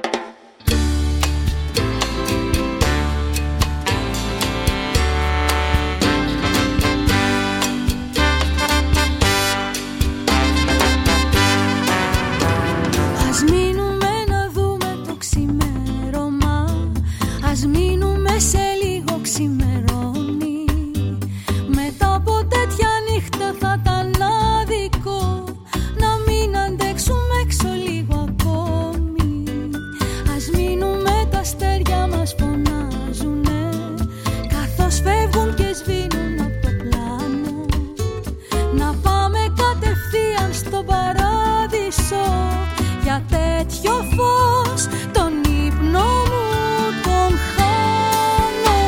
Ας μείνουμε να δούμε το ξημέρωμα, ας μείνουμε σε λίγο ξημερώνει. Μετά από τέτοια νύχτα θα ήταν άδικο να μην αντέξουμε έξω λίγο ακόμη. Ας μείνουμε, τα αστέρια μας φωνάζουνε καθώς φεύγουν και σβήνουν από το πλάνο. Να πάμε κατευθείαν στον παράδεισο, για τέτοιο φως τον ύπνο μου τον χάνω.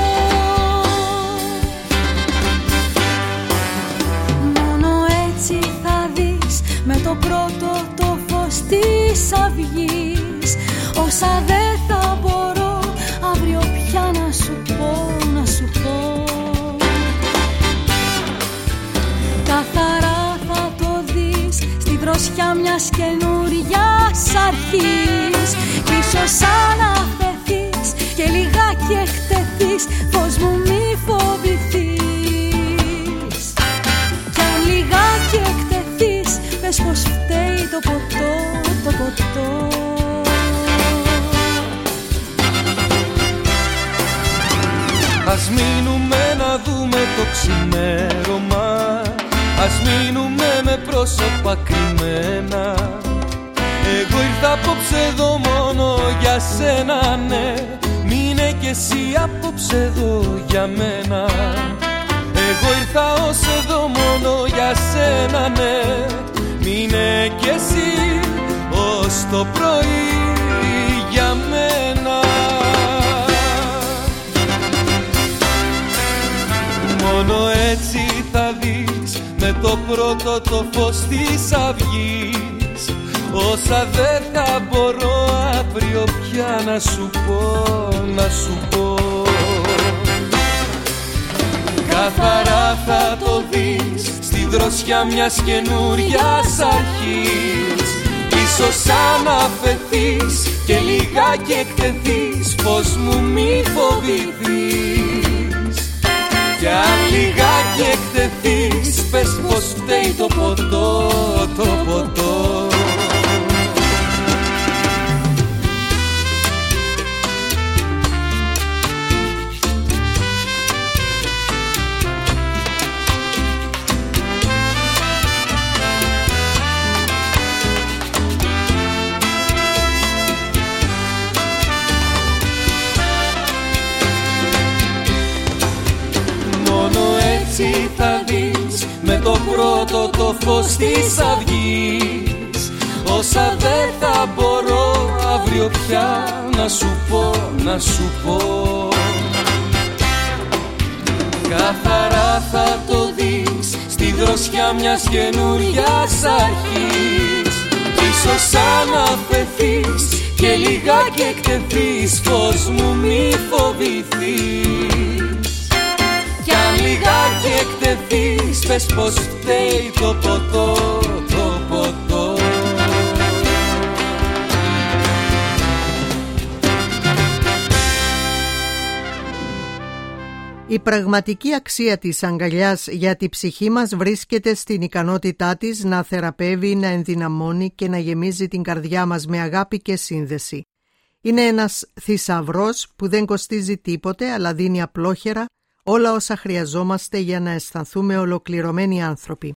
Μόνο έτσι θα δεις με το πρώτο το φως της αυγής όσα δεν θα μπορώ αύριο πια να σου πω, να σου πω. Καθαρά θα το δεις στη δροσιά μιας καινούριας αρχής. Κι ίσως αναφεθείς και λιγάκι εκτεθείς, φως μου μη φοβηθείς. Κι αν λιγάκι εκτεθείς, πες πως φταίει το ποτό, το ποτό. Ας μείνουμε να δούμε το ξημέρωμα, ας μείνουμε με πρόσωπα κρυμμένα. Εγώ ήρθα απόψε εδώ μόνο για σένα, ναι. Μείνε κι εσύ απόψε εδώ για μένα. Εγώ ήρθα ως εδώ μόνο για σένα, ναι. Μείνε κι εσύ ως το πρωί για μένα. Μόνο έτσι θα δεις με το πρώτο το φως της αυγής όσα δεν θα μπορώ αύριο πια να σου πω, να σου πω. Καθαρά θα το δεις στη δροσιά μιας καινούριας αρχής. Ίσως αναφεθείς και λιγάκι εκτεθείς, πως μου μη φοβηθείς. Κι αν λιγάκι εκτεθείς, πες πως φταίει το ποτό, το ποτό. Θα δεις με το πρώτο το φως της αυγής όσα δεν θα μπορώ αύριο πια να σου πω, να σου πω. Καθαρά θα το δεις στη δροσιά μιας καινούριας αρχής. Ίσως αναφεθείς και λιγάκι εκτεθείς, φως μου μη φοβηθείς. Κι αν λιγάκι εκτεθείς, πες πως φταίει το ποτό, το ποτό. πραγματική αξία της αγκαλιάς για τη ψυχή μας βρίσκεται στην ικανότητά της να θεραπεύει, να ενδυναμώνει και να γεμίζει την καρδιά μας με αγάπη και σύνδεση. Είναι ένας θησαυρός που δεν κοστίζει τίποτε, αλλά δίνει απλόχερα όλα όσα χρειαζόμαστε για να αισθανθούμε ολοκληρωμένοι άνθρωποι.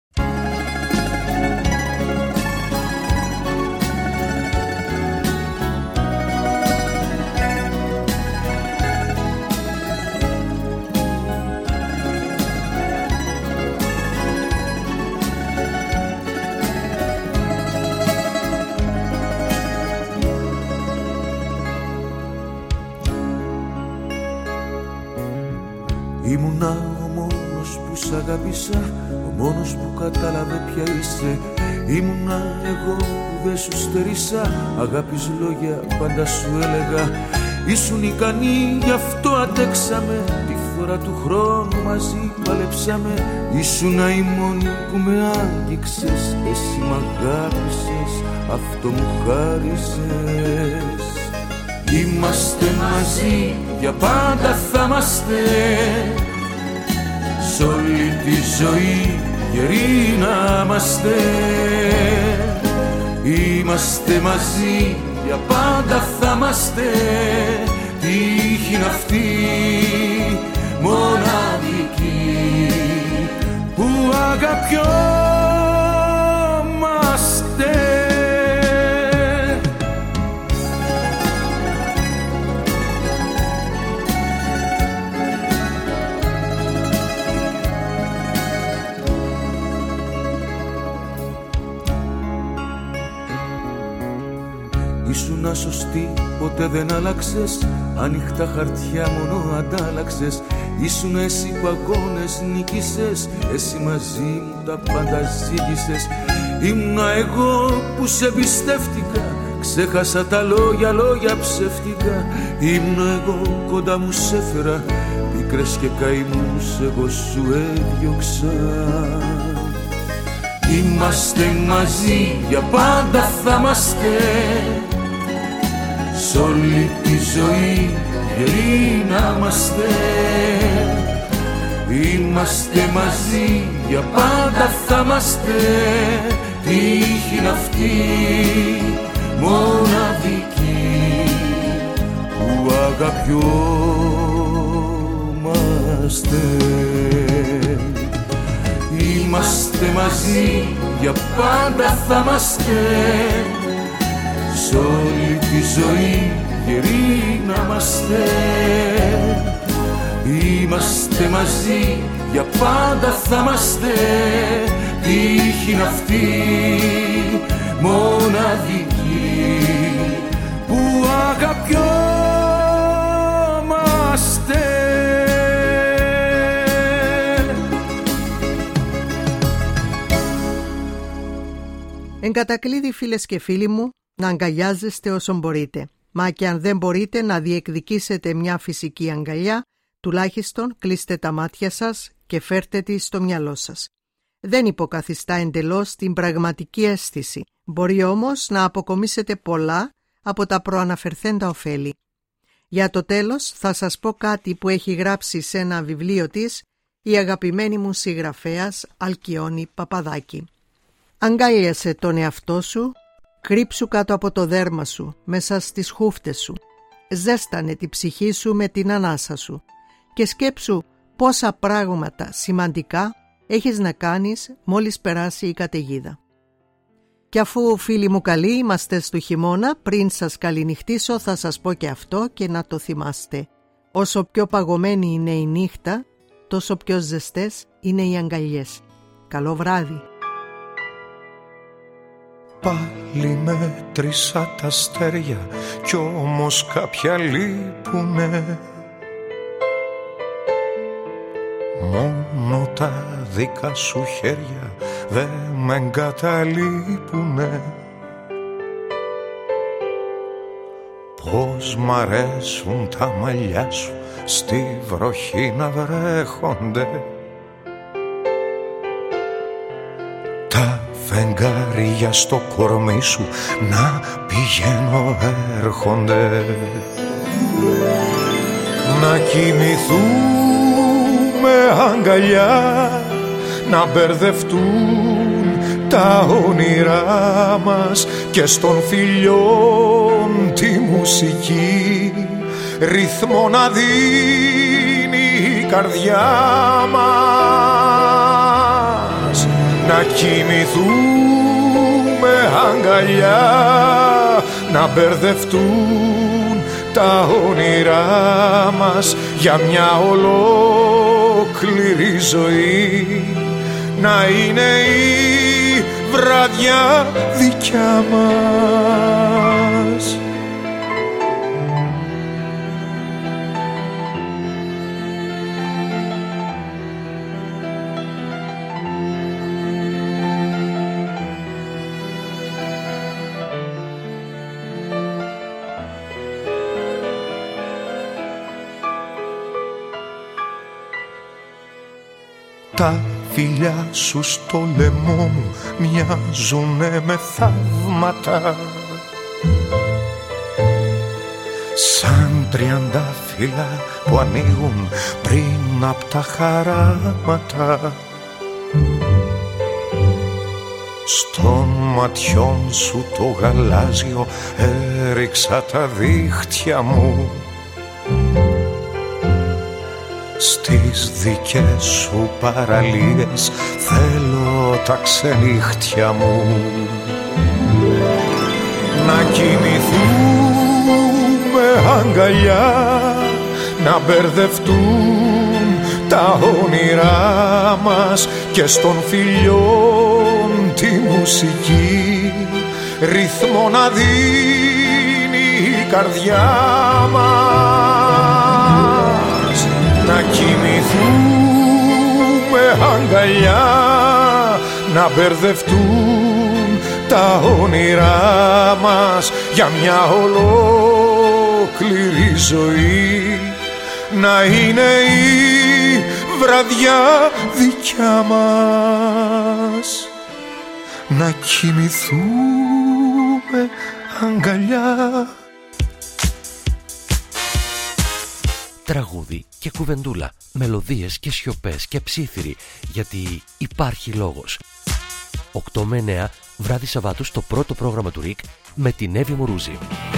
Ήμουνα ο μόνος που σ' αγάπησα, ο μόνος που κατάλαβε ποια είσαι. Ήμουνα εγώ που δεν σου στερήσα, αγάπης λόγια πάντα σου έλεγα. Ήσουν ικανή, γι' αυτό αντέξαμε, τη φθορά του χρόνου μαζί παλέψαμε. Ήσουνα η μόνη που με άγγιξες, εσύ μ' αγάπησες, αυτό μου χάρισες. Είμαστε μαζί, για πάντα θα είμαστε, σ' όλη τη ζωή γεροί να είμαστε. Είμαστε μαζί, για πάντα θα είμαστε, τύχη είναι αυτή μοναδική που αγαπιόμαστε. Ήσουνα σωστή, ποτέ δεν άλλαξες, ανοιχτά χαρτιά μόνο αντάλλαξες. Ήσουνα εσύ που αγώνες νίκησες, εσύ μαζί μου τα πάντα ζήγησες. Ήμουνα εγώ που σε εμπιστεύτηκα, ξέχασα τα λόγια, λόγια ψεύτικα. Ήμουνα εγώ κοντά μου σ' έφερα, πίκρες και καημούς εγώ σου έδιωξα. Είμαστε μαζί, για πάντα θα είμαστε, σ' όλη τη ζωή γεροί να είμαστε. Είμαστε μαζί, για πάντα θα είμαστε, τύχη είναι αυτή μοναδική που αγαπιόμαστε. Είμαστε μαζί, για πάντα θα είμαστε, σ' όλη τη ζωή γεροί να είμαστε. Είμαστε μαζί, για πάντα θα είμαστε, τύχη είναι αυτή μοναδική που αγαπιόμαστε. Εν κατακλείδη, φίλες και φίλοι μου, να αγκαλιάζεστε όσο μπορείτε. Μα και αν δεν μπορείτε να διεκδικήσετε μια φυσική αγκαλιά, τουλάχιστον κλείστε τα μάτια σας και φέρτε τη στο μυαλό σας. Δεν υποκαθιστά εντελώς την πραγματική αίσθηση. Μπορεί όμως να αποκομίσετε πολλά από τα προαναφερθέντα ωφέλη. Για το τέλος θα σας πω κάτι που έχει γράψει σε ένα βιβλίο της η αγαπημένη μου συγγραφέας Αλκιόνη Παπαδάκη. Αγκάλιασε τον εαυτό σου, κρύψου κάτω από το δέρμα σου, μέσα στις χούφτες σου. Ζέστανε τη ψυχή σου με την ανάσα σου και σκέψου πόσα πράγματα σημαντικά έχεις να κάνεις μόλις περάσει η καταιγίδα. Και αφού, φίλοι μου καλοί, είμαστε στο χειμώνα, πριν σας καληνυχτήσω θα σας πω και αυτό και να το θυμάστε. Όσο πιο παγωμένη είναι η νύχτα, τόσο πιο ζεστές είναι οι αγκαλιές. Καλό βράδυ. Πάλι μέτρησα τα αστέρια κι όμως κάποια λείπουνε. Μόνο τα δικά σου χέρια δε με εγκαταλείπουνε. Πώς μ' αρέσουν τα μαλλιά σου στη βροχή να βρέχονται. Τα φεγγάρια στο κορμί σου να πηγαίνω έρχονται. Να κοιμηθούν αγκαλιά, να μπερδευτούν τα όνειρά μας και στον φιλιών τη μουσική ρυθμό να δίνει η καρδιά μας, να κοιμηθούμε αγκαλιά, να μπερδευτούν τα όνειρά μας για μια ολόκληρη ζωή, να είναι η βραδιά δικιά μας. Τα φιλιά σου στο λαιμό μου μοιάζουνε με θαύματα, σαν τριαντάφυλλα που ανοίγουν πριν απ' τα χαράματα. Στον ματιών σου το γαλάζιο έριξα τα δίχτυα μου, στις δικές σου παραλίες θέλω τα ξενύχτια μου, να κοιμηθούμε αγκαλιά, να μπερδευτούν τα όνειρά μας και στον φιλιών τη μουσική ρυθμό να δίνει η καρδιά μας, να κοιμηθούμε αγκαλιά, να μπερδευτούν τα όνειρά μας για μια ολόκληρη ζωή, να είναι η βραδιά δικιά μας, να κοιμηθούμε αγκαλιά. Τραγούδι και κουβεντούλα, μελωδίες και σιωπές και ψίθυροι, γιατί υπάρχει λόγος. οκτώ με εννέα βράδυ Σαββάτου στο πρώτο πρόγραμμα του Ρικ με την Εύη Μουρούζη.